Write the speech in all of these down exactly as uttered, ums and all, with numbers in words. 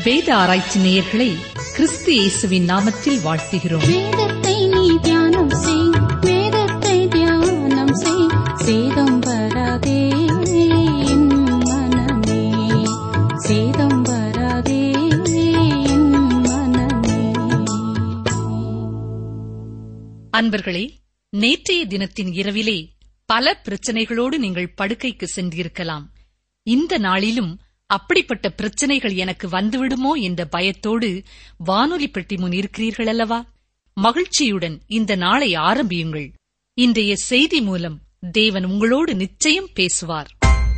வேத ஆராய்ச்சி நேயர்களை கிறிஸ்து இயேசுவின் நாமத்தில் வாழ்த்துகிறோம். வேதத்தை நீ தியானம் செய், வேதத்தை தியானம் செய், சேதம் வராதே என் மனமே, சேதம் வராதே என் மனமே. அன்பர்களே, நேற்றைய தினத்தின் இரவிலே பல பிரச்சனைகளோடு நீங்கள் படுக்கைக்கு சென்றிருக்கலாம். இந்த நாளிலும் அப்படிப்பட்ட பிரச்சனைகள் எனக்கு வந்துவிடுமோ என்ற பயத்தோடு வானொலி பெட்டி முன் இருக்கிறீர்கள் அல்லவா? மகிழ்ச்சியுடன் இந்த நாளை ஆரம்பியுங்கள். இன்றைய செய்தி மூலம் தேவன் உங்களோடு நிச்சயம் பேசுவார்.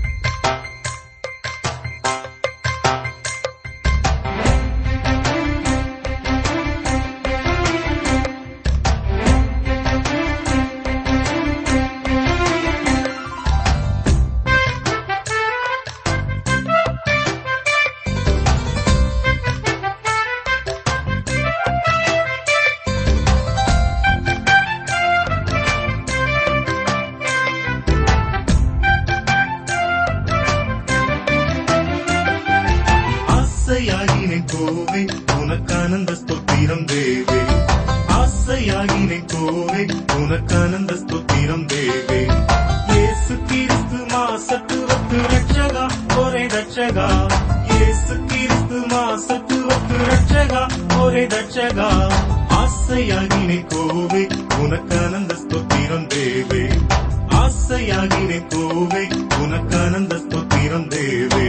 கோவே உனக்கானந்த ஸ்தோத்திரம் தேவே, ஆசையாகினை கோவே உனக்கானந்த ஸ்தோத்திரம் தேவே. இயேசு கிறிஸ்து மாசத்துவத்து ரட்சகா ஒரே ரட்சகா, இயேசு கிறிஸ்து மாசத்துவத்து ரட்சகா ஒரே ரட்சகா. ஆசையாகினை கோவே உனக்கானந்த ஸ்தோத்திரம் தேவே, ஆசையாகினை கோவே உனக்கானந்த ஸ்தோத்திரம் தேவே.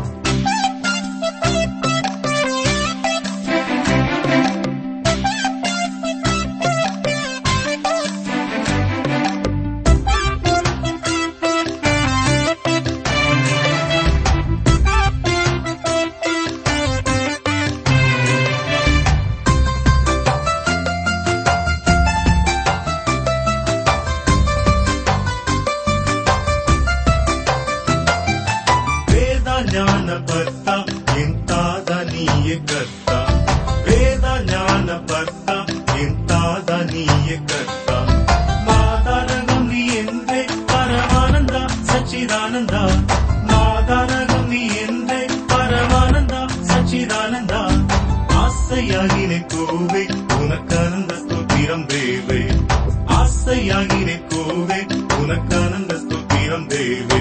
ஞான பர்த்தா என் தாதா நீயே கர்த்தா, வேத ஞான பர்த்தா என் தாதா நீயே கர்த்தா. மாதாரகம் நீ என்றே பரமானந்தா சச்சிதானந்தா, மாதாரகம் நீ என்றே பரமானந்தா சச்சிதானந்தா. ஆசையாகினை கோவே உனக்கானந்த ஸ்தோத்திரம் தேவே, ஆசையாகினை கோவே உனக்கானந்த ஸ்தோத்திரம் தேவே.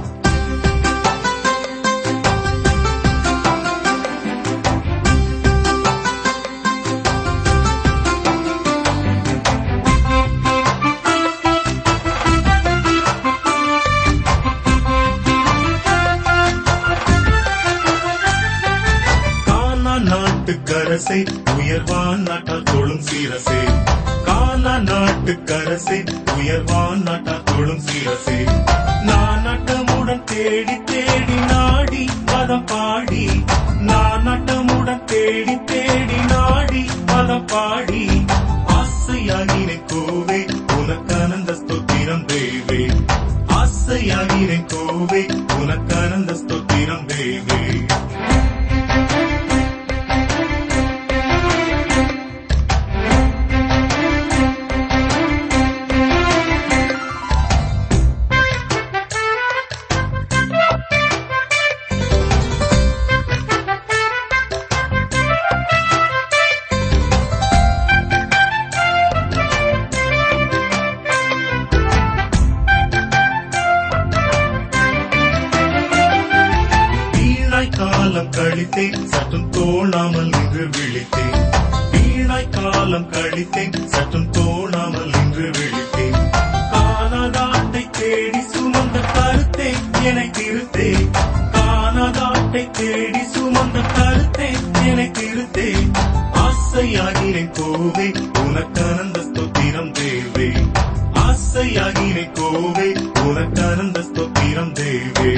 நாட்டுக்கரசை உயர்வான் நாட்டால் தொழும் சீரசே, கானா நாட்டுக்கரசை உயர்வான் நாட்டால் தொழும் சீரசே. நான் நட்டமுடன் தேடி தேடி நாடி பதம் பாடி, நான் நட்டமுடன் தேடி தேடி நாடி பதம் பாடி. ஆசையாகினை கோவே உனக்கானந்த ஸ்தோத்திரம் தேவே, ஆசையாகினை கோவே உனக்கானந்த ஸ்தோத்திரம் தேவே. காலம் கழித்தேன் சற்றும் தோணாமல் நின்று விழித்தேன், வீணாய் காலம் கழித்தேன் சற்றும் தோணாமல் நின்று விழித்தேன். காணாதாட்டை தேடி சுமந்த கருத்தே என்னை திருத்தே, காணாதாட்டை தேடி சுமந்த கருத்தே என்னை திருத்தே. ஆசையாகினை கோவே உனக்கானந்த ஸ்தோத்திரம் தேவே, ஆசையாகினை கோவே உனக்கானந்த ஸ்தோத்திரம் தேவே.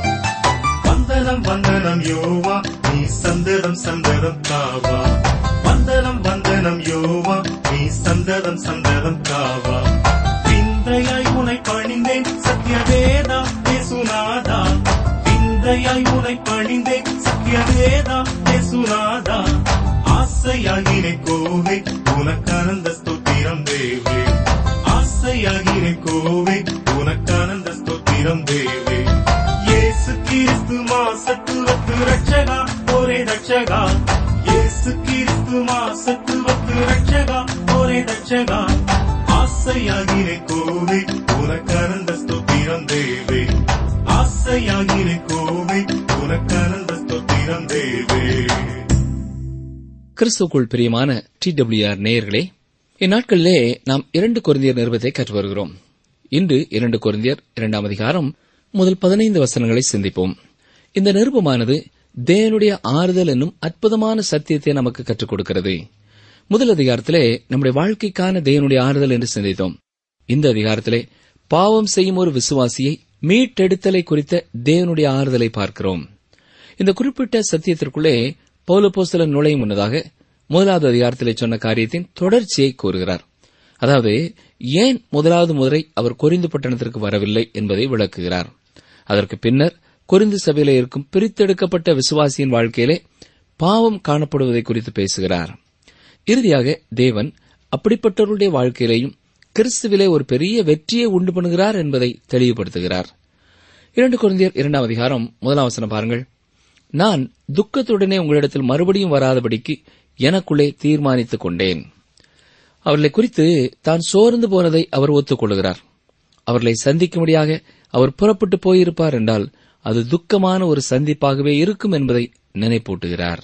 வந்தனம் யோவா நீ சந்ததம் சந்ததம் தாவா, வந்தனம் வந்தனம் யோவா, நீ சந்ததம் சந்ததம் காவா. விந்தையாய் உனை பணிந்தேன் சத்யவேதா ஏசுநாதா, விந்தையாய் உனை பணிந்தேன் சத்யவேதா ஏசுநாதா. ஆசையாகினே கோவே உனக்கானந்த ஸ்தோத்திரம் தேவே, ஆசையாகினே கோவே உனக்கானந்த ஸ்தோத்திரம் தேவே. இயேசு கிறிஸ்து மாசத்துவத்து ரட்சகா ஒரே ரட்சகா, இயேசு கிறிஸ்து மாசத்துவத்து ரட்சகா ஒரே ரட்சகா. ஆசையாகினே கோவே உனக்கானந்த ஸ்தோத்திரம் தேவே, ஆசையாகினே கோவே உனக்கானந்த ஸ்தோத்திரம் தேவே. கிறிஸ்துவுக்குள் பிரியமான டி டபிள்யூ ஆர் நேயர்களே, இந்நாட்களிலே நாம் இரண்டு கொரிந்தியர் நிருபத்தை கற்று வருகிறோம். இன்று இரண்டு கொரிந்தியர் இரண்டாம் அதிகாரம் முதல் பதினைந்து வசனங்களை சிந்திப்போம். இந்த நிருபமானது தேவனுடைய ஆறுதல் என்னும் அற்புதமான சத்தியத்தை நமக்கு கற்றுக் கொடுக்கிறது. முதல் அதிகாரத்திலே நம்முடைய வாழ்க்கைக்கான தேவனுடைய ஆறுதல் என்று சிந்தித்தோம். இந்த அதிகாரத்திலே பாவம் செய்யும் ஒரு விசுவாசியை மீட்டெடுத்தலை குறித்த தேவனுடைய ஆறுதலை பார்க்கிறோம். இந்த குறிப்பிட்ட சத்தியத்திற்குள்ளே பவுல் அப்போஸ்தலன் நுழையும் முன்னதாக முதலாவது அதிகாரத்திலே சொன்ன காரியத்தின் தொடர்ச்சியை கூறுகிறார். அதாவது ஏன் முதலாவது முறை அவர் கொரிந்து பட்டணத்திற்கு வரவில்லை என்பதை விளக்குகிறார். அதற்கு பின்னர் கொரிந்து சபையிலே இருக்கும் பிரித்தெடுக்கப்பட்ட விசுவாசியின் வாழ்க்கையிலே பாவம் காணப்படுவதை குறித்து பேசுகிறார். இறுதியாக தேவன் அப்படிப்பட்டவருடைய வாழ்க்கையிலேயும் கிறிஸ்துவிலே ஒரு பெரிய வெற்றியை உண்டு பண்ணுகிறார் என்பதை தெளிவுபடுத்துகிறார். இரண்டு கொரிந்தியர் இரண்டாம் அதிகாரம் முதலாம் வசனம் பாருங்கள். நான் துக்கத்துடனே உங்களிடத்தில் மறுபடியும் வராதபடிக்கு எனக்குள்ளே தீர்மானித்துக் கொண்டேன். அவர்களை குறித்து தான் சோர்ந்து போனதை அவர் ஒத்துக்கொள்கிறார். அவர்களை சந்திக்கும்படியாக அவர் புறப்பட்டு போயிருப்பார் என்றால் அது துக்கமான ஒரு சந்திப்பாகவே இருக்கும் என்பதை நினைப்பூட்டுகிறார்.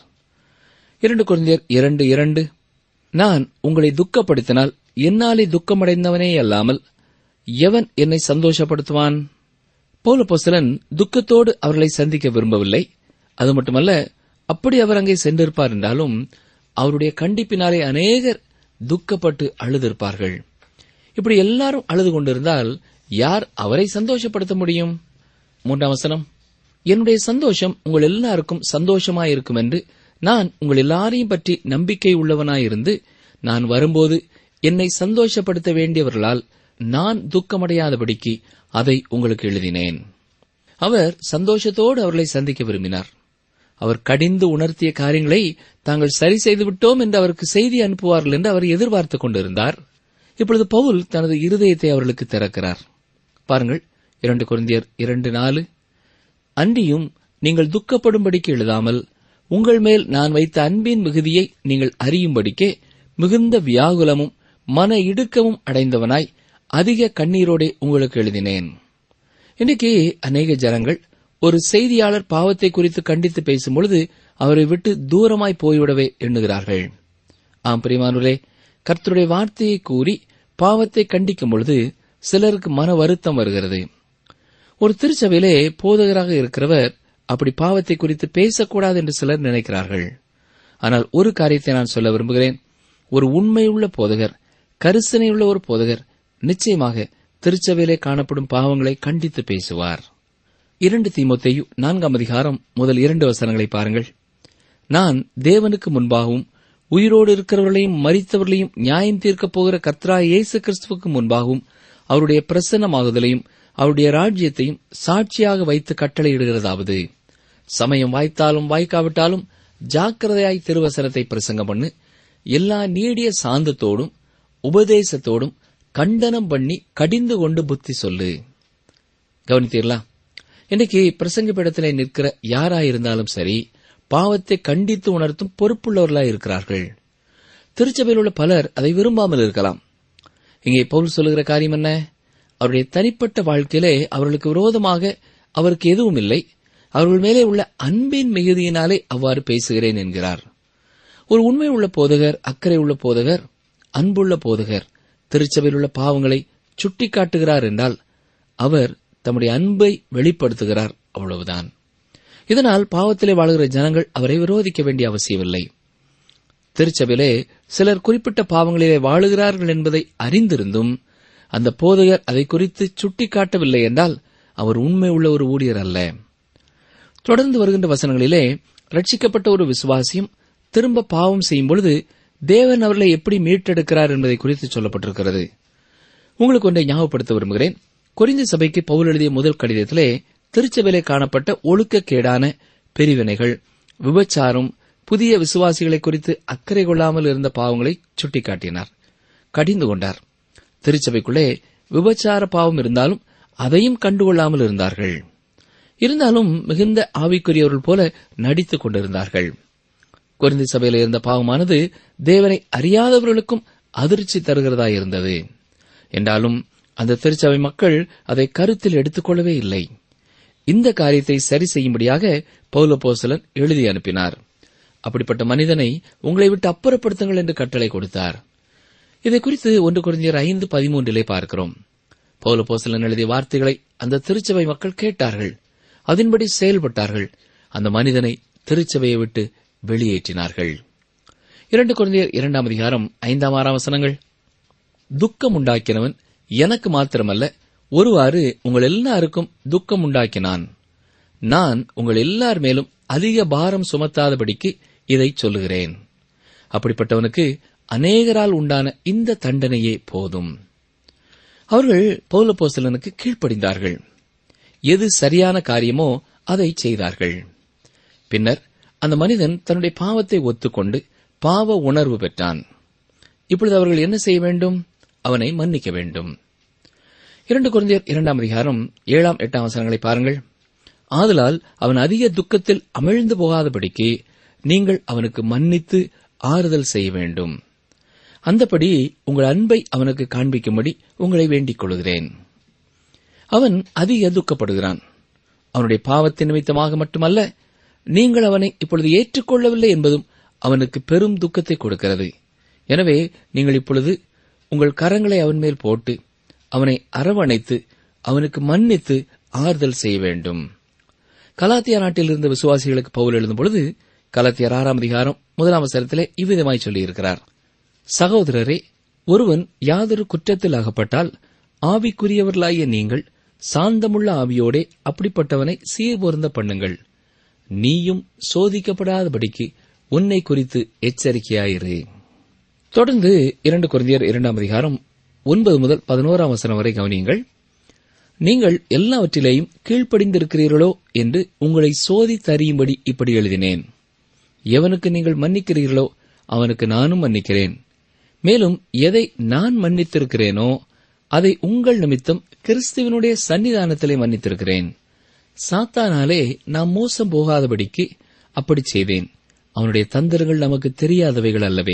இரண்டு கொரிந்தியர் இரண்டு இரண்டு நான் உங்களை துக்கப்படுத்தினால் என்னாலே துக்கமடைந்தவனே அல்லாமல் எவன் என்னை சந்தோஷப்படுத்துவான்? பவுல் அப்போஸ்தலன் துக்கத்தோடு அவர்களை சந்திக்க விரும்பவில்லை. அது மட்டுமல்ல, அப்படி அவர் அங்கே சென்றிருப்பார் என்றாலும் அவருடைய கண்டிப்பினாலே அநேகர் துக்கப்பட்டு அழுதிருப்பார்கள். இப்படி எல்லாரும் அழுது கொண்டிருந்தால் யார் அவரை சந்தோஷப்படுத்த முடியும்? மூன்றாம் வசனம், என்னுடைய சந்தோஷம் உங்கள் எல்லாருக்கும் சந்தோஷமாயிருக்கும் என்று நான் உங்கள் எல்லாரையும் பற்றி நம்பிக்கை உள்ளவனாயிருந்து நான் வரும்போது என்னை சந்தோஷப்படுத்த வேண்டியவர்களால் நான் துக்கமடையாதபடிக்கு அதை உங்களுக்கு எழுதினேன். அவர் சந்தோஷத்தோடு அவர்களை சந்திக்க விரும்பினார். அவர் கடிந்து உணர்த்திய காரியங்களை தாங்கள் சரி செய்துவிட்டோம் என்று அவருக்கு செய்தி அனுப்புவார்கள் என்று அவர் எதிர்பார்த்துக் கொண்டிருந்தார். இப்பொழுது பவுல் தனது இருதயத்தை அவர்களுக்கு திறக்கிறார். பாருங்கள், இரண்டு கொரிந்தியர் இரண்டு நாலு அன்றியும் நீங்கள் துக்கப்படும்படிக்கு எழுதாமல் உங்கள் மேல் நான் வைத்த அன்பின் மிகுதியை நீங்கள் அறியும்படிக்கே மிகுந்த வியாகுலமும் மன இடுக்கமும் அடைந்தவனாய் அதிக கண்ணீரோடே உங்களுக்கு எழுதினேன். இன்றைக்கு அநேக ஜனங்கள் ஒரு செய்தியாளர் பாவத்தை குறித்து கண்டித்து பேசும்பொழுது அவரை விட்டு தூரமாய் போய்விடவே எண்ணுகிறார்கள். ஆம் பிரியமானவர்களே, கர்த்தருடைய வார்த்தையை கூறி பாவத்தை கண்டிக்கும் பொழுது சிலருக்கு மன வருத்தம் வருகிறது. ஒரு திருச்சபையிலே போதகராக இருக்கிறவர் அப்படி பாவத்தை குறித்து பேசக்கூடாது என்று சிலர் நினைக்கிறார்கள். ஆனால் ஒரு காரியத்தை நான் சொல்ல விரும்புகிறேன். ஒரு உண்மையுள்ள போதகர், கரிசனையுள்ள ஒரு போதகர் நிச்சயமாக திருச்சபையிலே காணப்படும் பாவங்களை கண்டித்து பேசுவார். இரண்டு தீமோத்தேயு நான்காம் அதிகாரம் முதல் இரண்டு வசனங்களை பாருங்கள். நான் தேவனுக்கு முன்பாகவும் உயிரோடு இருக்கிறவர்களையும் மரித்தவர்களையும் நியாயம் தீர்க்கப் போகிற கர்த்தராகிய இயேசு கிறிஸ்துவுக்கு முன்பாகவும் அவருடைய பிரசன்னமாகுதலையும் அவருடைய ராஜ்யத்தையும் சாட்சியாக வைத்து கட்டளையிடுகிறதாவது, சமயம் வாய்த்தாலும் வாய்க்காவிட்டாலும் ஜாக்கிரதையாய் திருவசனத்தை பிரசங்கம் பண்ணு, எல்லா நீடிய சாந்தத்தோடும் உபதேசத்தோடும் கண்டனம் பண்ணி கடிந்து கொண்டு புத்தி சொல்லு. கவனித்தீர்களா? இன்றைக்கு பிரசங்க பீடத்திலே நிற்கிற யாராயிருந்தாலும் சரி, பாவத்தை கண்டித்து உணர்த்தும் பொறுப்புள்ளவர்களாய் இருக்கிறார்கள். திருச்சபையில் உள்ள பலர் அதை விரும்பாமல் இருக்கலாம். இங்கே பவுல் சொல்லுகிற காரியம் என்ன? அவருடைய தனிப்பட்ட வாழ்க்கையிலே அவர்களுக்கு விரோதமாக அவருக்கு எதுவும் இல்லை, அவர்கள் மேலே உள்ள அன்பின் மிகுதியினாலே அவ்வாறு பேசுகிறேன் என்கிறார். ஒரு உண்மை உள்ள போதகர், அக்கறை உள்ள போதகர், அன்புள்ள போதகர் திருச்சபையில் உள்ள பாவங்களை சுட்டிக்காட்டுகிறார் என்றால் அவர் தம்முடைய அன்பை வெளிப்படுத்துகிறார், அவ்வளவுதான். இதனால் பாவத்திலே வாழுகிற ஜனங்கள் அவரை விரோதிக்க வேண்டிய அவசியமில்லை. திருச்சபையிலே சிலர் குறிப்பிட்ட பாவங்களிலே வாழுகிறார்கள் என்பதை அறிந்திருந்தும் அந்த போதகர் அதை குறித்து சுட்டிக்காட்டவில்லை என்றால் அவர் உண்மை உள்ள ஒரு ஊழியர் அல்ல. தொடர்ந்து வருகின்ற வசனங்களிலே ரட்சிக்கப்பட்ட ஒரு விசுவாசியும் திரும்ப பாவம் செய்யும் பொழுது தேவன் அவர்களை எப்படி மீட்டெடுக்கிறார் என்பதை குறித்து சொல்லப்பட்டிருக்கிறது. உங்களுக்கு ஒன்றை ஞாபகப்படுத்த விரும்புகிறேன். கொரிந்து சபைக்கு பவுல் எழுதிய முதல் கடிதத்திலே திருச்சபையிலே காணப்பட்ட ஒழுக்கக்கேடான பிரிவினைகள், விபச்சாரம், புதிய விசுவாசிகளை குறித்து அக்கறை கொள்ளாமல் இருந்த பாவங்களை சுட்டிக்காட்டினார், கடிந்து கொண்டார். திருச்சபைக்குள்ளே விபச்சார பாவம் இருந்தாலும் அதையும் கண்டுகொள்ளாமல் இருந்தார்கள். இருந்தாலும் மிகுந்த ஆவிக்குரியவர்கள் போல நடித்துக் கொண்டிருந்தார்கள். கொரிந்து சபையில் இருந்த பாவமானது தேவனை அறியாதவர்களுக்கும் அதிர்ச்சி தருகிறதாயிருந்தது. என்றாலும் அந்த திருச்சபை மக்கள் அதை கருத்தில் எடுத்துக் கொள்ளவே இல்லை. இந்த காரியத்தை சரி செய்யும்படியாக பவுல் அப்போஸ்தலன் எழுதி அனுப்பினார். அப்படிப்பட்ட மனிதனை உங்களை விட்டு அப்புறப்படுத்துங்கள் என்று கட்டளை கொடுத்தார். இதை குறித்து ஒன்று கொரிந்தியர் ஐந்து பதிமூன்றிலே பார்க்கிறோம். பவுல் அப்போஸ்தலன் எழுதிய வார்த்தைகளை அந்த திருச்சபை மக்கள் கேட்டார்கள், அதன்படி செயல்பட்டார்கள். அந்த மனிதனை திருச்சபையை விட்டு வெளியேற்றினார்கள். இரண்டு கொரிந்தியர் இரண்டாம் அதிகாரம் ஐந்தாம் ஆறாம் வசனங்கள். துக்கம் உண்டாக்கினவன் எனக்கு மாத்திரமல்ல, ஒருவாறு உங்கள் எல்லாருக்கும் துக்கம் உண்டாக்கினான். நான் உங்கள் எல்லார் மேலும் அதிக பாரம் சுமத்தாதபடிக்கு இதை சொல்லுகிறேன். அப்படிப்பட்டவனுக்கு அநேகரால் உண்டான இந்த தண்டனையே போதும். அவர்கள் பவுல் அப்போஸ்தலனுக்கு கீழ்ப்படிந்தார்கள். எது சரியான காரியமோ அதை செய்தார்கள். பின்னர் அந்த மனிதன் தன்னுடைய பாவத்தை ஒத்துக்கொண்டு பாவ உணர்வு பெற்றான். இப்பொழுது அவர்கள் என்ன செய்ய வேண்டும்? அவனை மன்னிக்க வேண்டும். இரண்டு கொரிந்தியர் இரண்டாம் அதிகாரம் ஏழாம் எட்டாம் வசனங்களை பாருங்கள். ஆதலால் அவன் அதிக துக்கத்தில் அமிழ்ந்து போகாதபடிக்கு நீங்கள் அவனுக்கு மன்னித்து ஆறுதல் செய்ய வேண்டும். அந்தபடி உங்கள் அன்பை அவனுக்கு காண்பிக்கும்படி உங்களை வேண்டிக் கொள்கிறேன். அவன் அதிக துக்கப்படுகிறான். அவனுடைய பாவத்தின் நிமித்தமாக மட்டுமல்ல, நீங்கள் அவனை இப்பொழுது ஏற்றுக்கொள்ளவில்லை என்பதும் அவனுக்கு பெரும் துக்கத்தை கொடுக்கிறது. எனவே நீங்கள் இப்பொழுது உங்கள் கரங்களை அவன் மேல் போட்டு அவனை அரவணைத்து அவனுக்கு மன்னித்து ஆறுதல் செய்ய வேண்டும். கலாத்தியா நாட்டில் இருந்த விசுவாசிகளுக்கு பவுல் எழுதும்பொழுது கலாத்தியர் ஆறாம் அதிகாரம் முதலாம் வசனத்திலே இவ்விதமாய் சொல்லியிருக்கிறார். சகோதரரே, ஒருவன் யாதொரு குற்றத்தில் அகப்பட்டால் ஆவிக்குரியவர்களாகிய நீங்கள் சாந்தமுள்ள ஆவியோடே அப்படிப்பட்டவனை சீர்பொருந்த பண்ணுங்கள். நீயும் சோதிக்கப்படாதபடிக்கு உன்னை குறித்து எச்சரிக்கையாயிரு. தொடர்ந்து இரண்டு கொரிந்தியர் இரண்டாம் அதிகாரம் ஒன்பது முதல் பதினோராம் வசனம் வரை கவனியுங்கள். நீங்கள் எல்லாவற்றிலேயும் கீழ்ப்படிந்திருக்கிறீர்களோ என்று உங்களை சோதித்தறியும்படி இப்படி எழுதினேன். எவனுக்கு நீங்கள் மன்னிக்கிறீர்களோ அவனுக்கு நானும் மன்னிக்கிறேன். மேலும் எதை நான் மன்னித்திருக்கிறேனோ அதை உங்கள் நிமித்தம் கிறிஸ்துவனுடைய சன்னிதானத்திலே மன்னித்திருக்கிறேன். சாத்தானாலே நாம் மோசம் போகாதபடிக்கு அப்படி செய்தேன். அவனுடைய தந்திரங்கள் நமக்கு தெரியாதவைகள் அல்லவே.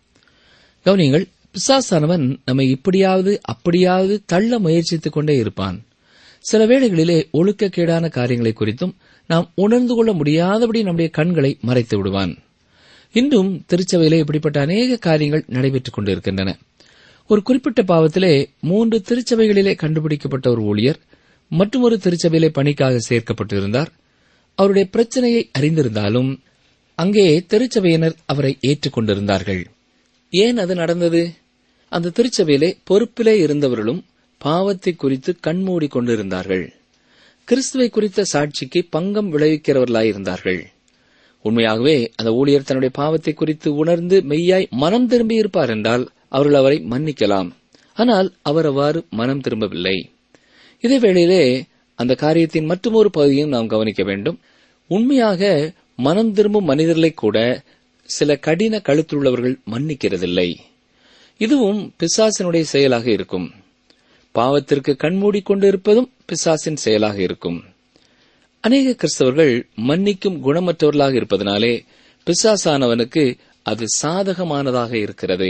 கவனியங்கள், பிசாசானவன் நம்மை இப்படியாவது அப்படியாவது தள்ள முயற்சித்துக் கொண்டே இருப்பான். சில வேளைகளிலே ஒழுக்கக்கேடான காரியங்களை குறித்தும் நாம் உணர்ந்து கொள்ள முடியாதபடி நம்முடைய கண்களை மறைத்து விடுவான். இன்றும் திருச்சபையிலே இப்படிப்பட்ட அநேக காரியங்கள் நடைபெற்றுக் கொண்டிருக்கின்றன. ஒரு குறிப்பிட்ட பாவத்திலே மூன்று திருச்சபைகளிலே கண்டுபிடிக்கப்பட்ட ஒரு ஊழியர் மற்றும் ஒரு திருச்சபையிலே பணிக்காக சேர்க்கப்பட்டிருந்தார். அவருடைய பிரச்சனையை அறிந்திருந்தாலும் அங்கே திருச்சபையினர் அவரை ஏற்றுக் கொண்டிருந்தார்கள். ஏன் அது நடந்தது? அந்த திருச்சபையிலே பொறுப்பிலே இருந்தவர்களும் பாவத்தை குறித்து கண்மூடி கொண்டிருந்தார்கள். கிறிஸ்துவை குறித்த சாட்சிக்கு பங்கம் விளைவிக்கிறவர்களாயிருந்தார்கள். உண்மையாகவே அந்த ஊழியர் தன்னுடைய பாவத்தை குறித்து உணர்ந்து மெய்யாய் மனம் திரும்பி இருப்பார் என்றால் அவர்கள் அவரை மன்னிக்கலாம். ஆனால் அவர் அவ்வாறு மனம் திரும்பவில்லை. இதே வேளையிலே அந்த காரியத்தின் மற்றொரு பகுதியும் நாம் கவனிக்க வேண்டும். உண்மையாக மனம் திரும்பும் மனிதர்களை கூட சில கடின கழுத்துள்ளவர்கள் மன்னிக்கிறதில்லை. இதுவும் பிசாசினுடைய செயலாக இருக்கும். பாவத்திற்கு கண்மூடிக்கொண்டிருப்பதும் பிசாசின் செயலாக இருக்கும். அநேக கிறிஸ்தவர்கள் மன்னிக்கும் குணமற்றவர்களாக இருப்பதனாலே பிசாசானவனுக்கு அது சாதகமானதாக இருக்கிறது.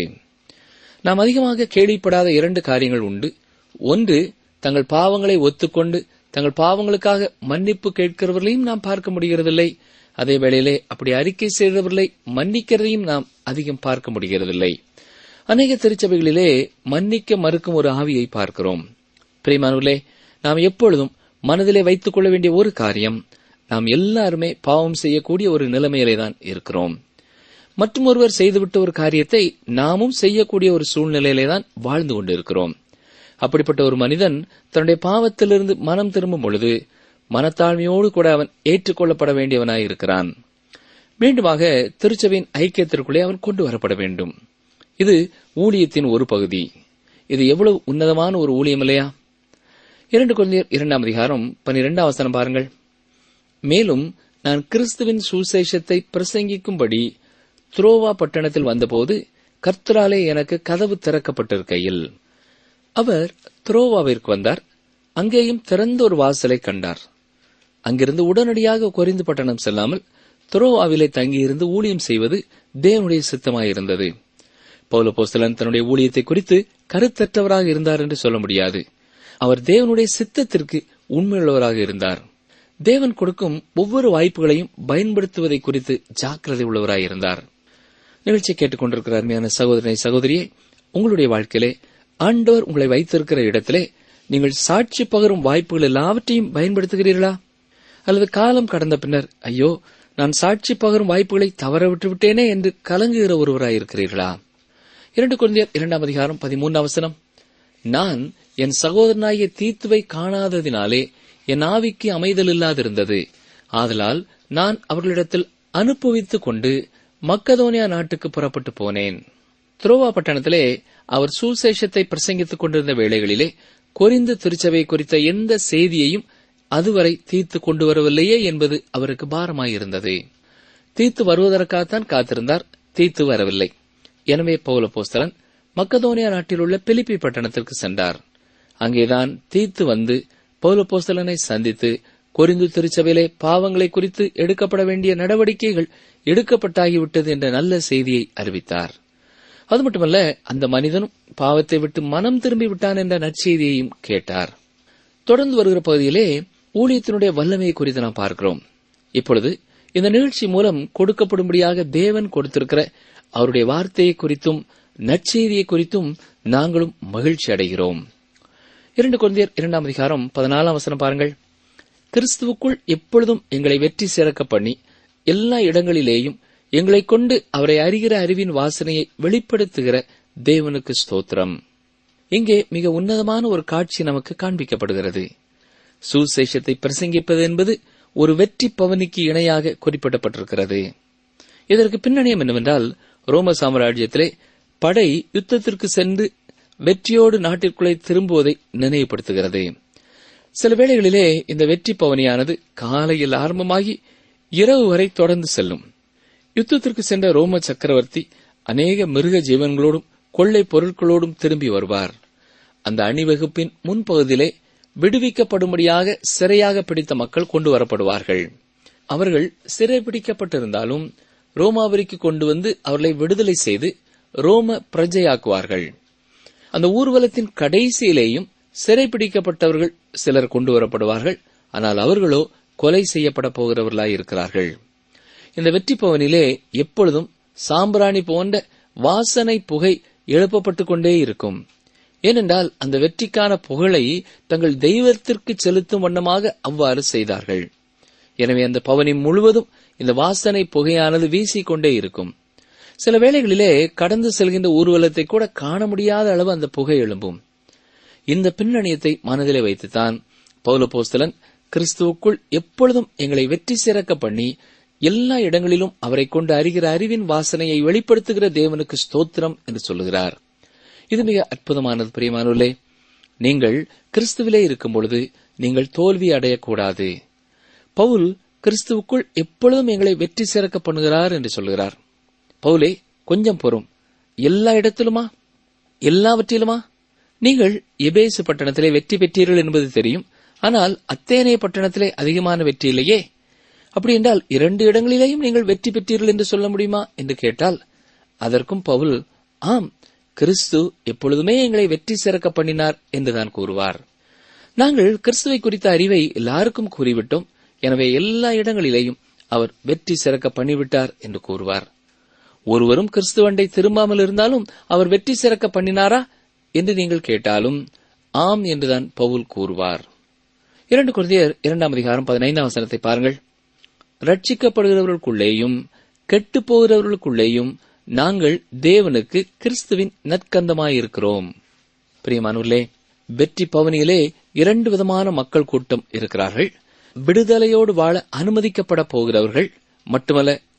நாம் அதிகமாக கேள்விப்படாத இரண்டு காரியங்கள் உண்டு. ஒன்று, தங்கள் பாவங்களை ஒத்துக்கொண்டு தங்கள் பாவங்களுக்காக மன்னிப்பு கேட்கிறவர்களையும் நாம் பார்க்க முடிகிறதில்லை. அதே வேளையிலே அப்படி அறிக்கை செய்தவர்களை மன்னிக்கிறதையும் நாம் அதிகம் பார்க்க முடிகிறதில்லை. அநேக திருச்சபைகளிலே மன்னிக்க மறுக்கும் ஒரு ஆவியை பார்க்கிறோம். பிரியமானவர்களே, நாம் எப்பொழுதும் மனதிலே வைத்துக் கொள்ள வேண்டிய ஒரு காரியம், நாம் எல்லாருமே பாவம் செய்யக்கூடிய ஒரு நிலைமையிலே தான் இருக்கிறோம். மற்றும் ஒருவர் செய்துவிட்ட ஒரு காரியத்தை நாமும் செய்யக்கூடிய ஒரு சூழ்நிலையிலே தான் வாழ்ந்து கொண்டிருக்கிறோம். அப்படிப்பட்ட ஒரு மனிதன் தன்னுடைய பாவத்திலிருந்து மனம் திரும்பும் பொழுது மனத்தாழ்மையோடு கூட அவன் ஏற்றுக்கொள்ளப்பட வேண்டியவனாயிருக்கிறான். மீண்டுமாக திருச்சபையின் ஐக்கியத்திற்குள்ளே அவன் கொண்டு வரப்பட வேண்டும். இது ஊழியத்தின் ஒரு பகுதி. இது எவ்வளவு உன்னதமான ஒரு ஊழியம் இல்லையா? இரண்டு கொரிந்தியர் இரண்டாம் அதிகாரம் பனிரெண்டாம் வசனம் பாருங்கள். மேலும் நான் கிறிஸ்துவின் சுசேஷத்தை பிரசங்கிக்கும்படி துரோவா பட்டணத்தில் வந்தபோது கர்த்தராலே எனக்கு கதவு திறக்கப்பட்டிருக்கையில். அவர் துரோவாவிற்கு வந்தார். அங்கேயும் திறந்த ஒரு வாசலை கண்டார். அங்கிருந்து உடனடியாக கொரிந்து பட்டணம் செல்லாமல் துரோவாவிலே தங்கியிருந்து ஊழியம் செய்வது தேவனுடைய சித்தமாயிருந்தது. பவுல் அப்போஸ்தலன் தன்னுடைய ஊழியத்தை குறித்து கருத்தற்றவராக இருந்தார் என்று சொல்ல முடியாது. அவர் தேவனுடைய சித்தத்திற்கு உண்மையுள்ளவராக இருந்தார். தேவன் கொடுக்கும் ஒவ்வொரு வாய்ப்புகளையும் பயன்படுத்துவதை குறித்து ஜாக்கிரதை உள்ளவராயிருந்தார். நிகழ்ச்சியை கேட்டுக் கொண்டிருக்கிற அருமையான சகோதரனை சகோதரியே, உங்களுடைய வாழ்க்கையிலே ஆண்டவர் உங்களை வைத்திருக்கிற இடத்திலே நீங்கள் சாட்சி பகரும் வாய்ப்புகள் எல்லாவற்றையும் பயன்படுத்துகிறீர்களா? அல்லது காலம் கடந்த பின்னர் ஐயோ நான் சாட்சி பகரும் வாய்ப்புகளை தவற விட்டு விட்டேனே என்று கலங்குகிற ஒருவராயிருக்கிறீர்களா? இரண்டு கொரிந்தியர் இரண்டாம் அதிகாரம் பதிமூன்றாம் வசனம், நான் என் சகோதரனாகிய தீத்துவை காணாததினாலே என் ஆவிக்கு அமைதல் இல்லாதிருந்தது. ஆதலால் நான் அவர்களிடத்தில் அனுப்புவித்துக் கொண்டு மக்கதோனியா நாட்டுக்கு புறப்பட்டு போனேன். துரோவா பட்டணத்திலே அவர் சுசேஷத்தை பிரசங்கித்துக் கொண்டிருந்த வேளைகளிலே கொரிந்து திருச்சபை குறித்த எந்த செய்தியையும் அதுவரை தீத்து கொண்டு வரவில்லையே என்பது அவருக்கு பாரமாயிருந்தது. தீத்து வருவதற்காகத்தான் காத்திருந்தார். தீத்து வரவில்லை. எனவே பவுல் அப்போஸ்தலன் மக்கதோனியா நாட்டில் உள்ள பிலிப்பி பட்டணத்திற்கு சென்றார். அங்கேதான் தீத்து வந்து பவுல் அப்போஸ்தலனை சந்தித்து கொரிந்து திருச்சபையிலே பாவங்களை குறித்து எடுக்கப்பட வேண்டிய நடவடிக்கைகள் எடுக்கப்பட்டாகிவிட்டது என்ற நல்ல செய்தியை அறிவித்தார். அது மட்டுமல்ல, அந்த மனிதனும் பாவத்தை விட்டு மனம் திரும்பி விட்டான் என்ற நற்செய்தியையும் கேட்டார். தொடர்ந்து வருகிற பகுதியிலே ஊழியத்தினுடைய வல்லமையை குறித்து நாம் பார்க்கிறோம். இப்பொழுது இந்த நிகழ்ச்சி மூலம் கொடுக்கப்படும்படியாக தேவன் கொடுத்திருக்கிற அவருடைய வார்த்தையை குறித்தும் நற்செய்தியை குறித்தும் நாங்களும் மகிழ்ச்சி அடைகிறோம். இரண்டு கொரிந்தியர் இரண்டாம் அதிகாரம் பதினாலாம் வசனம் பாருங்கள். கிறிஸ்துவுக்குள் எப்பொழுதும் எங்களை வெற்றி சிறக்க பண்ணி எல்லா இடங்களிலேயும் எங்களை கொண்டு அவரை அறிகிற அறிவின் வாசனையை வெளிப்படுத்துகிற தேவனுக்கு ஸ்தோத்திரம். இங்கே மிக உன்னதமான ஒரு காட்சி நமக்கு காண்பிக்கப்படுகிறது. சுசேஷத்தை பிரசங்கிப்பது என்பது ஒரு வெற்றி பவனிக்கு இணையாக குறிப்பிடப்பட்டிருக்கிறது. இதற்கு பின்னணியம் என்னவென்றால், ரோம சாம்ராஜ்யத்திலே படை யுத்தத்திற்கு சென்று வெற்றியோடு நாட்டிற்குள்ளே திரும்புவதை நினைவுபடுத்துகிறது. சில வேளைகளிலே இந்த வெற்றி பவனியானது காலையில் ஆரம்பமாகி இரவு வரை தொடர்ந்து செல்லும். யுத்தத்திற்கு சென்ற ரோம சக்கரவர்த்தி அநேக மிருக ஜீவன்களோடும் கொள்ளை பொருட்களோடும் திரும்பி வருவார். அந்த அணிவகுப்பின் முன்பகுதியிலே விடுவிக்கப்படும்படியாக சிறையாக பிடித்த மக்கள் கொண்டு வரப்படுவார்கள். அவர்கள் சிறை பிடிக்கப்பட்டிருந்தாலும் ரோமாவரிக்கு கொண்டு வந்து அவர்களை விடுதலை செய்து ரோம பிரஜையாக்குவார்கள். அந்த ஊர்வலத்தின் கடைசியிலேயும் சிறை பிடிக்கப்பட்டவர்கள் சிலர் கொண்டு வரப்படுவார்கள். ஆனால் அவர்களோ கொலை செய்யப்பட போகிறவர்களாய் இருக்கிறார்கள். இந்த வெற்றி பவனிலே எப்பொழுதும் சாம்பிராணி போன்ற வாசனை புகை எழுப்பப்பட்டுக் கொண்டே இருக்கும். ஏனென்றால் அந்த வெற்றிக்கான புகழை தங்கள் தெய்வத்திற்கு செலுத்தும் வண்ணமாக அவ்வாறு செய்தார்கள். எனவே அந்த பவனி முழுவதும் இந்த வாசனை புகையானது வீசிக்கொண்டே இருக்கும். சில வேளைகளிலே கடந்து செல்கின்ற ஊர்வலத்தை கூட காண முடியாத அளவு அந்த புகை எழும்பும். இந்த பின்னணியத்தை மனதிலே வைத்துத்தான் பவுல் அப்போஸ்தலன் கிறிஸ்துவுக்குள் எப்பொழுதும் எங்களை வெற்றி சிறக்க பண்ணி எல்லா இடங்களிலும் அவரை கொண்டு அறிகிற அறிவின் வாசனையை வெளிப்படுத்துகிற தேவனுக்கு ஸ்தோத்திரம் என்று சொல்லுகிறார். இது மிக அற்புதமானது. பிரியமானவர்களே, நீங்கள் கிறிஸ்துவிலே இருக்கும் பொழுது நீங்கள் தோல்வி அடையக்கூடாது. பவுல் கிறிஸ்துவுக்குள் எப்பொழுதும் எங்களை வெற்றி சிறக்க பண்ணுகிறார் என்று சொல்கிறார். பவுலே, கொஞ்சம் பொறும். எல்லா இடத்திலுமா? எல்லாவற்றிலுமா? நீங்கள் எபேசு பட்டணத்திலே வெற்றி பெற்றீர்கள் என்பது தெரியும். ஆனால் அத்தேனே பட்டணத்திலே அதிகமான வெற்றி இல்லையே. அப்படி என்றால் இரண்டு இடங்களிலேயும் நீங்கள் வெற்றி பெற்றீர்கள் என்று சொல்ல முடியுமா என்று கேட்டால், அதற்கும் பவுல் ஆம், கிறிஸ்து எப்பொழுதுமே எங்களை வெற்றி சிறக்க பண்ணினார் என்றுதான் கூறுவார். நாங்கள் கிறிஸ்துவை குறித்த அறிவை எல்லாருக்கும் கூறிவிட்டோம். எனவே எல்லா இடங்களிலேயும் அவர் வெற்றி சிறக்க பண்ணிவிட்டார் என்று கூறுவார். ஒருவரும் கிறிஸ்துவண்டை திரும்பாமல் இருந்தாலும் அவர் வெற்றி சிறக்க பண்ணினாரா என்று நீங்கள் கேட்டாலும் ஆம் என்றுதான் பவுல் கூறுவார். இரண்டு கொரிந்தியர் இரண்டாம் அதிகாரம் பதினைந்தாம் வசனத்தை பாருங்கள். ரட்சிக்கப்படுகிறவர்களுக்குள்ளேயும் கெட்டுப் போகிறவர்களுக்குள்ளேயும் நாங்கள் தேவனுக்கு கிறிஸ்துவின் நற்கந்தமாயிருக்கிறோம். பிரியமானவர்களே, வெற்றி பவனியிலே இரண்டு விதமான மக்கள் கூட்டம் இருக்கிறார்கள். விடுதலையோடு வாழ அனுமதிக்கப்பட போகிறவர்கள், மட்டுமல்ல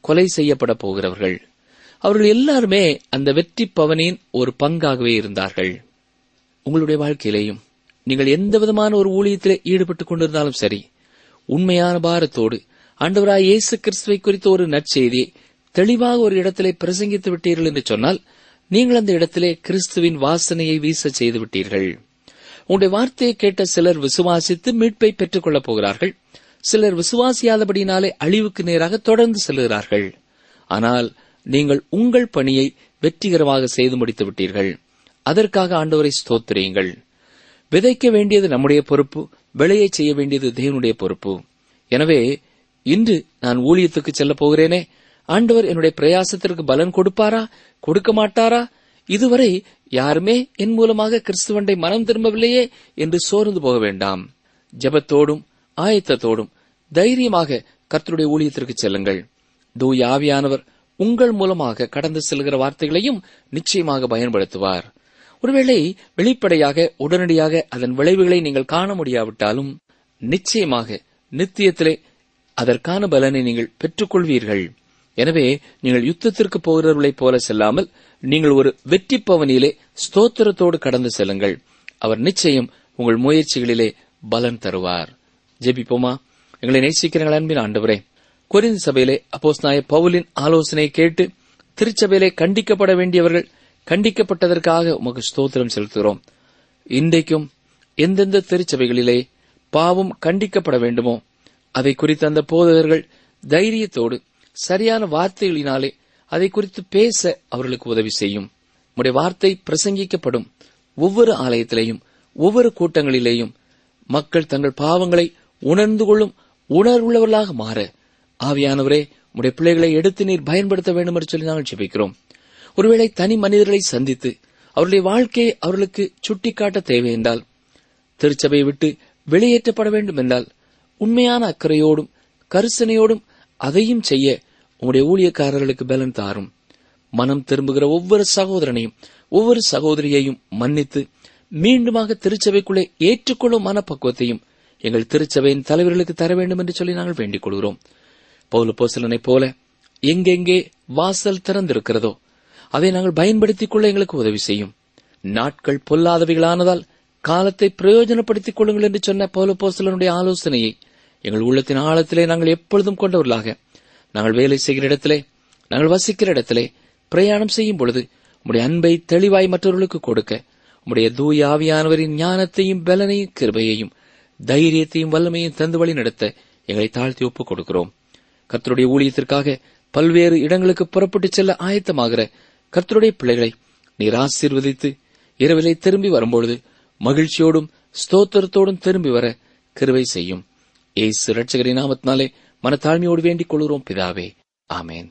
கொலை செய்யப்பட போகிறவர்கள். அவர்கள் எல்லாருமே அந்த வெற்றி பவனின் ஒரு பங்காகவே இருந்தார்கள். உங்களுடைய வாழ்க்கையிலேயும் நீங்கள் எந்த விதமான ஒரு ஊழியத்திலே ஈடுபட்டுக் கொண்டிருந்தாலும் சரி, உண்மையான பாரத்தோடு ஆண்டவராய் இயேசு கிறிஸ்துவை குறித்த ஒரு நற்செய்தியை தெளிவாக ஒரு இடத்திலே பிரசங்கித்து விட்டீர்கள் என்று சொன்னால், நீங்கள் அந்த இடத்திலே கிறிஸ்துவின் வாசனையை வீச செய்து விட்டீர்கள். உங்களுடைய வார்த்தையை கேட்ட சிலர் விசுவாசித்து மீட்பை பெற்றுக் கொள்ளப் போகிறார்கள். சிலர் விசுவாசியாதபடினாலே அழிவுக்கு நேராக தொடர்ந்து செல்கிறார்கள். ஆனால் நீங்கள் உங்கள் பணியை வெற்றிகரமாக செய்து முடித்து விட்டீர்கள். அதற்காக ஆண்டவரை ஸ்தோத்திரியுங்கள். விதைக்க வேண்டியது நம்முடைய பொறுப்பு, விளையை செய்ய வேண்டியது தேவனுடைய பொறுப்பு. எனவே இன்று நான் ஊழியத்துக்கு செல்லப் போகிறேனே, ஆண்டவர் என்னுடைய பிரயாசத்திற்கு பலன் கொடுப்பாரா, கொடுக்க மாட்டாரா, இதுவரை யாருமே என் மூலமாக கிறிஸ்துவண்டை மனம் திரும்பவில்லையே என்று சோர்ந்து போக வேண்டாம். ஜெபத்தோடும் ஆயத்தத்தோடும் தைரியமாக கர்த்தருடைய ஊழியத்திற்கு செல்லுங்கள். தூய ஆவியானவர் உங்கள் மூலமாக கடந்து செல்கிற வார்த்தைகளையும் நிச்சயமாக பயன்படுத்துவார். ஒருவேளை வெளிப்படையாக உடனடியாக அதன் விளைவுகளை நீங்கள் காண முடியாவிட்டாலும் நிச்சயமாக நித்தியத்திலே அதற்கான பலனை நீங்கள் பெற்றுக்கொள்வீர்கள். எனவே நீங்கள் யுத்தத்திற்கு போகிறவர்களைப் போல செல்லாமல் நீங்கள் ஒரு வெற்றி பவனியிலே ஸ்தோத்திரத்தோடு கடந்து செல்லுங்கள். அவர் நிச்சயம் உங்கள் முயற்சிகளிலே பலன் தருவார். ஜெபிப்போமா. எங்களை நேசிக்கிற அன்பின் ஆண்டவரே, கொரிந்து சபையிலே அப்போஸ்தலனாகிய பவுலின் ஆலோசனை கேட்டு திருச்சபையிலே கண்டிக்கப்பட வேண்டியவர்கள் கண்டிக்கப்பட்டதற்காக உமக்கு ஸ்தோத்திரம் செலுத்துகிறோம். இன்றைக்கும் எந்தெந்த திருச்சபைகளிலே பாவம் கண்டிக்கப்பட வேண்டுமோ அதை குறித்து அந்த போதகர்கள் தைரியத்தோடு சரியான வார்த்தைகளினாலே அதை குறித்து பேச அவர்களுக்கு உதவி செய்யும். உம்முடைய வார்த்தை பிரசங்கிக்கப்படும் ஒவ்வொரு ஆலயத்திலேயும் ஒவ்வொரு கூட்டங்களிலேயும் மக்கள் தங்கள் பாவங்களை உணர்ந்து கொள்ளும் உணர்வுள்ளவர்களாக மாற ஆவியானவரே உம்முடைய பிள்ளைகளை எடுத்து நீர் பயன்படுத்த வேண்டும் என்று சொல்லி நாங்கள் ஜெபிக்கிறோம். ஒருவேளை தனி மனிதர்களை சந்தித்து அவருடைய வாழ்க்கையை அவர்களுக்கு சுட்டிக்காட்ட தேவை என்றால், திருச்சபையை விட்டு வெளியேற்றப்பட வேண்டும் என்றால், உண்மையான அக்கறையோடும் கரிசனையோடும் அதையும் செய்ய உம்முடைய ஊழியக்காரர்களுக்கு பலன் தாரும். மனம் திரும்புகிற ஒவ்வொரு சகோதரனையும் ஒவ்வொரு சகோதரியையும் மன்னித்து மீண்டுமாக திருச்சபைக்குள்ளே ஏற்றுக்கொள்ளும் மனப்பக்குவத்தையும் எங்கள் திருச்சபையின் தலைவர்களுக்கு தர வேண்டும் என்று சொல்லி நாங்கள் வேண்டிக் கொள்கிறோம். பவுல் அப்போஸ்தலனைப் போல எங்கெங்கே வாசல் திறந்திருக்கிறதோ அதை நாங்கள் பயன்படுத்திக் கொள்ள எங்களுக்கு உதவி செய்யும். நாட்கள் பொல்லாதவைகளானதால் காலத்தை பிரயோஜனப்படுத்திக் கொள்ளுங்கள் என்று சொன்ன பவுல் அப்போஸ்தலனுடைய ஆலோசனையை எங்கள் உள்ளத்தின் ஆழத்திலே நாங்கள் எப்பொழுதும் கொண்டவர்களாக, நாங்கள் வேலை செய்கிற இடத்திலே, நாங்கள் வசிக்கிற இடத்திலே, பிரயாணம் செய்யும் பொழுது உம்முடைய அன்பை தெளிவாய் மற்றவர்களுக்கு கொடுக்க உம்முடைய தூய ஆவியானவரின் ஞானத்தையும் பலனையும் கிருபையையும் தைரியத்தையும் வல்லமையும் தந்து வழி நடத்த எங்களை தாழ்த்தி ஒப்புக் கொடுக்கிறோம். கர்த்தருடைய ஊழியத்திற்காக பல்வேறு இடங்களுக்கு புறப்பட்டுச் செல்ல ஆயத்தமாகிற கர்த்தருடைய பிள்ளைகளை நீர் ஆசீர்வதித்து இரவிலே திரும்பி வரும்பொழுது மகிழ்ச்சியோடும் ஸ்தோத்திரத்தோடும் திரும்பி வர கிருபை செய்யும். இயேசு இரட்சகரின் நாமத்தினாலே மனத்தாழ்மையோடு வேண்டிக் கொள்கிறோம் பிதாவே, ஆமென்.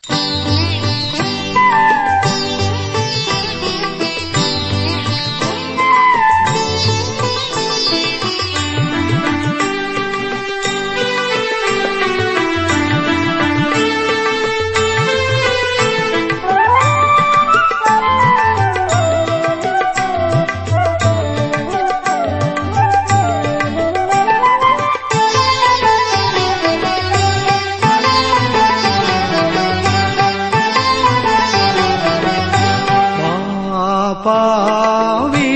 பாவி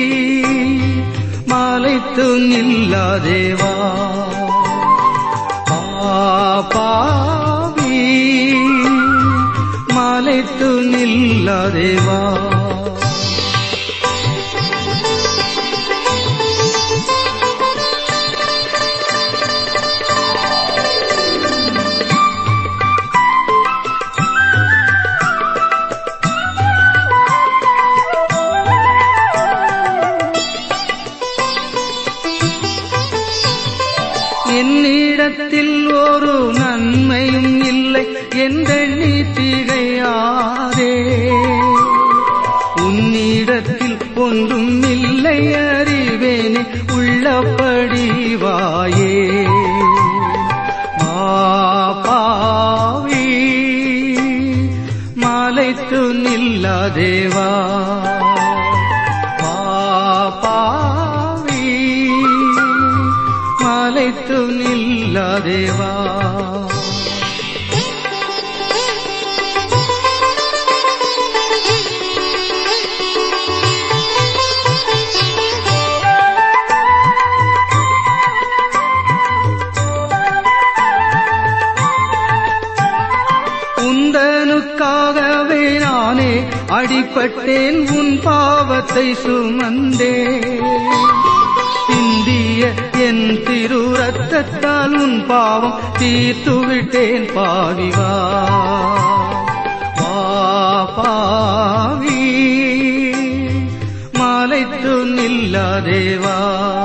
மலைத்து நில்லாதேவா, பாவி மலைத்து நில்லாதேவா. என்னிடத்தில் ஒரு நன்மையும் இல்லை என்றெண்ணி திகையாதே, உன்னிடத்தில் ஒன்றும் இல்லை அறிவேனே உள்ளபடி வாயே. பாவி மலைத்து நில்லாதேவா, பாவி மலைத்து நில்லாதேவா. உனக்காகவே நானே அடிபட்டேன், உன் பாவத்தை சுமந்தேன். சிந்திய என் திரு ரத்தத்தால் உன் பாவம் தீர்த்து விட்டேன். பாவிவா வா பாவி, மாலைத்து நில்லாதேவா.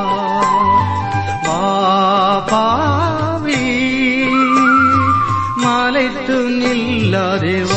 வா பாவி, மாலைத்து நில்லாதேவா.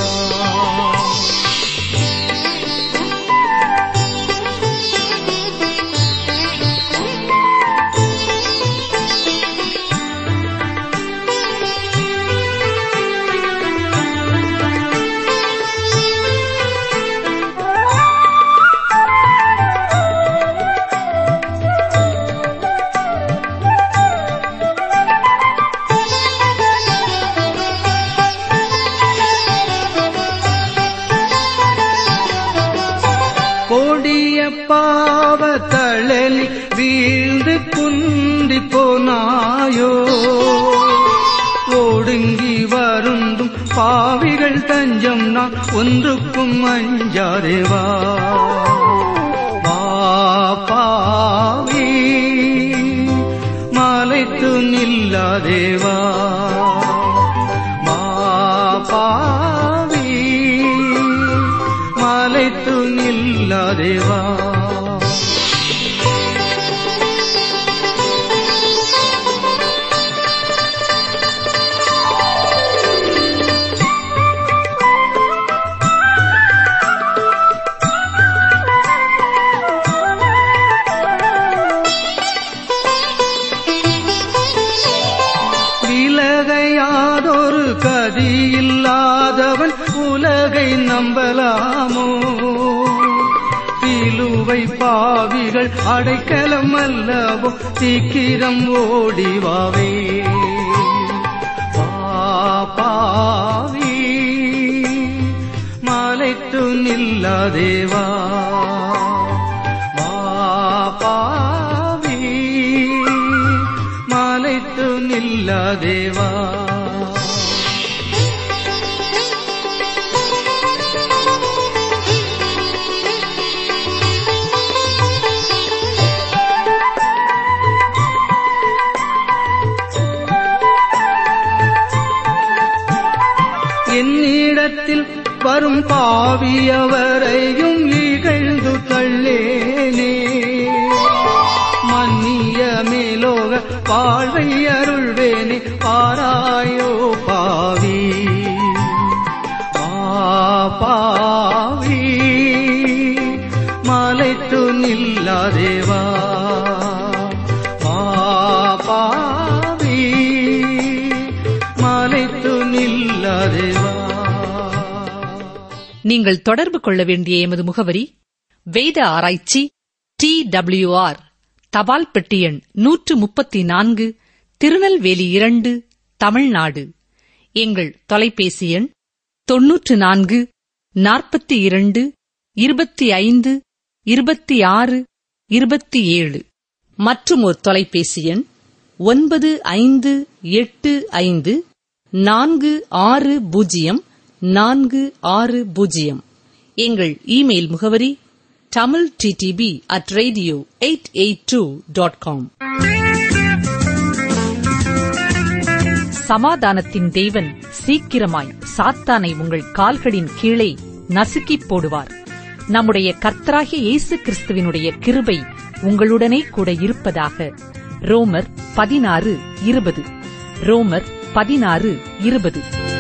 கொடிய பாவத்தழலில் வீழ்ந்து குந்தி போனாயோ, ஒடுங்கி வருந்தும் பாவிகள் தஞ்சம் நான் ஒன்றுக்கும் அஞ்சாதேவா. வா பாவி, மாலைத்து நில்லாதேவா. வா பாவி, மாலைத்து நில்லாதேவா. விலகையாதொரு கதியில்லாதவன் உலகை நம்பலாமோ? சிலுவை பாவிகள் அடைக்கலம் அல்லவோ, சீக்கிரம் ஓடிவாவே. பாவி, மாலைத்து நில்லாதேவா. பாவி, மாலைத்து நில்லாதேவா. என்னிடத்தில் வரும் பாவியவரையும் இகழ்ந்து தள்ளேனே. மன்னிய மேலோக வாழ்வை அருள்வேனே, பாராயோ பாவி. பாவி, மாலைத்து நில்லாதேவா. பாவி, மாலைத்து நில்லாதேவா. நீங்கள் தொடர்பு கொள்ள வேண்டிய எமது முகவரி வேத ஆராய்ச்சி டி டபிள்யூ ஆர், தபால் பெட்டி எண் நூற்று முப்பத்தி நான்கு, திருநெல்வேலி இரண்டு, தமிழ்நாடு. எங்கள் தொலைபேசி எண் தொன்னூற்று நான்கு நாற்பத்தி இரண்டு இருபத்தி ஐந்து இருபத்தி ஆறு இருபத்தி ஏழு. மற்றும் ஒரு தொலைபேசி எண் ஒன்பது ஐந்து எட்டு ஐந்து நான்கு ஆறு பூஜ்ஜியம் நான்கு ஆறு பூஜ்ஜியம். எங்கள் இமெயில் முகவரி Tamil DTP at radio eight eight two dot com. சமாதானத்தின் தேவன் சீக்கிரமாய் சாத்தானை உங்கள் கால்களின் கீழே நசுக்கிப் போடுவார். நம்முடைய கர்த்தராகிய இயேசு கிறிஸ்துவினுடைய கிருபை உங்களுடனே கூட இருப்பதாக. ரோமர் பதினாறு இருபது. ரோமர் பதினாறு இருபது.